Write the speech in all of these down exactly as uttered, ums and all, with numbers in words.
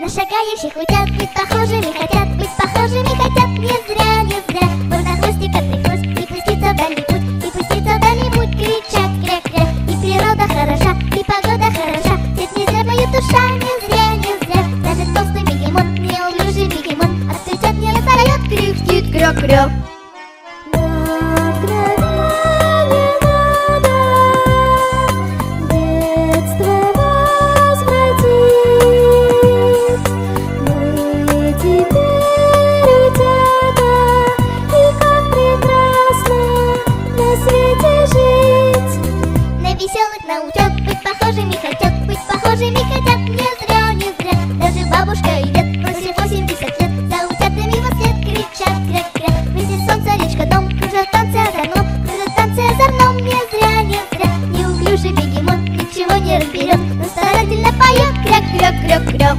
шагающих хотят быть похожими, хотят быть похожими, хотят не зря, не зря. Можно хвостик отвлеклась и пуститься в дальний путь, и пуститься в дальний путь, кричать кря-кря. И природа хороша, и погода хороша, ведь не зря поют душа, не зря, не зря. Даже толстый бегемот, неуклюжий бегемот, отвечать не поет, кряхтит кря-кря. Научат быть похожими, хотят быть похожими, хотят не зря, не зря. Даже бабушка и дед просит восемьдесят лет, за утятами во след кричат кря-кря. Вместе солнце, речка, дом, кружат танцы озорном, кружат танцы озорном, не зря, не зря. Неуклюжий бегемот ничего не разберет, но старательно поет кря-кря-кря-кря.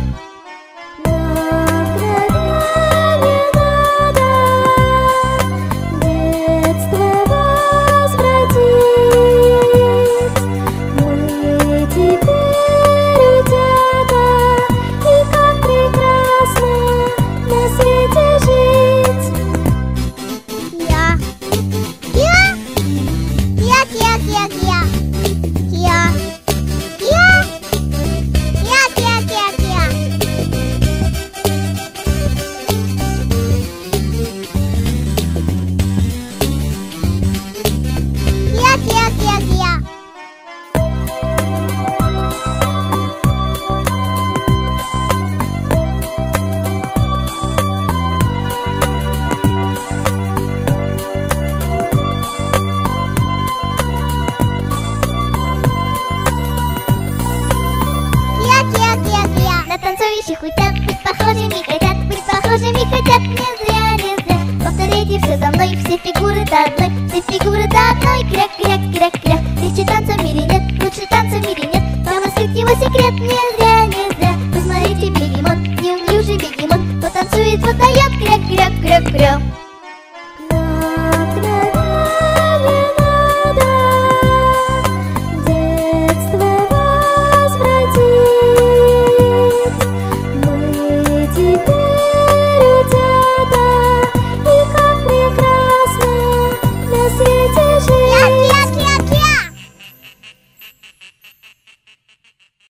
Танцующих хотят быть похожими, хотят быть похожими, хотят не зря, не зря. Повторяйте все за мной, все фигуры до одной, все фигуры до одной, кря-кря-кря-кря. Легче танца в мире нет, лучше танца в мире нет, раскрыть его секрет, не зря, не зря. Посмотрите, бегемот, неуклюжий бегемот, потанцует, вот дает кря-кря-кря-кря.